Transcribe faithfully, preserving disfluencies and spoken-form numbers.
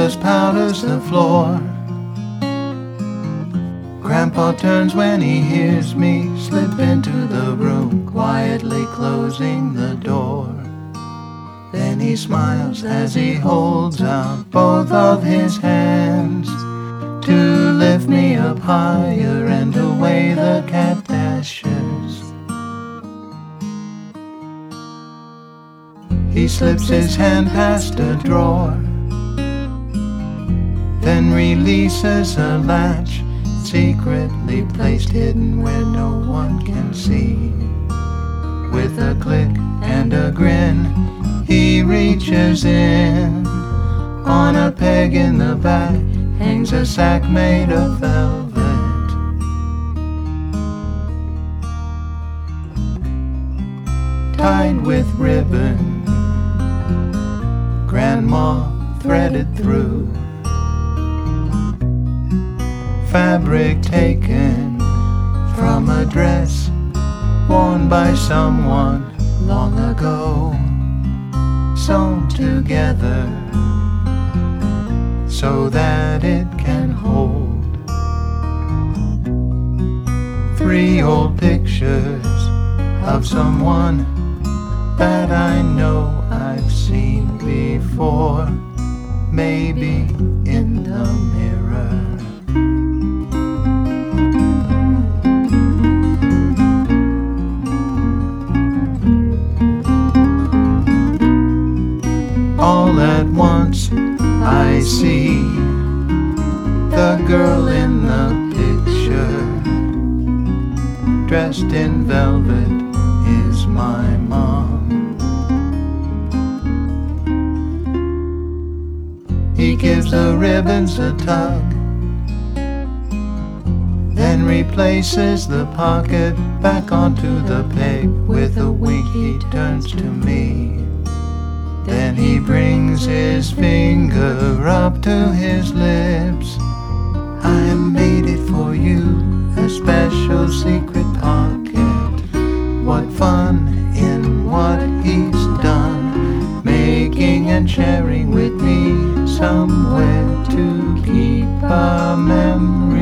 just powders the floor. Grandpa turns when he hears me slip into the room, quietly closing the door. Then he smiles as he holds out both of his hands to lift me up higher and away the cat dashes. He slips his hand past a drawer, then releases a latch secretly placed hidden where no one can see. With a click and a grin, he reaches in. On a peg in the back hangs a sack made of velvet. Tied with ribbon, Grandma threaded through. Fabric taken from a dress worn by someone long ago, sewn together so that it can hold three old pictures of someone that I know I've seen before, maybe in the mirror. All at once I see the girl in the picture, dressed in velvet, is my mom. He gives the ribbons a tug, then replaces the pocket back onto the peg. With a wink he turns to me. Then he brings his finger up to his lips. I made it for you, a special secret pocket. What fun in what he's done, making and sharing with me somewhere to keep a memory.